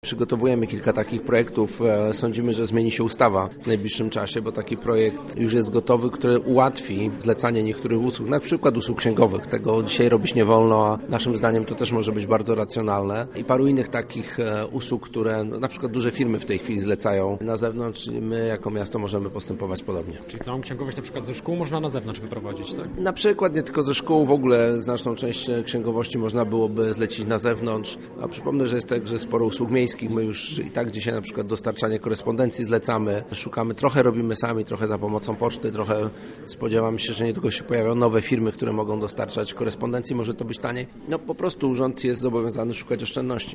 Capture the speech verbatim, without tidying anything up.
przygotowujemy kilka takich projektów. Sądzimy, że zmieni się ustawa w najbliższym czasie, bo taki projekt już jest gotowy, który ułatwi zlecanie niektórych usług, na przykład usług księgowych. Tego dzisiaj robić nie wolno, a naszym zdaniem to też może być bardzo racjonalne. I paru innych takich usług, które na przykład duże firmy w tej chwili zlecają na zewnątrz i my jako miasto możemy postępować podobnie. Czyli całą księgowość na przykład ze szkół można na zewnątrz wyprowadzić, tak? Na przykład nie tylko ze szkół, w ogóle znaczną część księgowości można byłoby zlecić na zewnątrz. A przypomnę, że jest także sporo usług miejskich. My już i tak dzisiaj na przykład dostarczanie korespondencji zlecamy, szukamy, trochę robimy sami, trochę za pomocą poczty, trochę spodziewam się, że niedługo się pojawią nowe firmy, które mogą dostarczać korespondencji, może to być taniej. No po prostu urząd jest zobowiązany szukać oszczędności.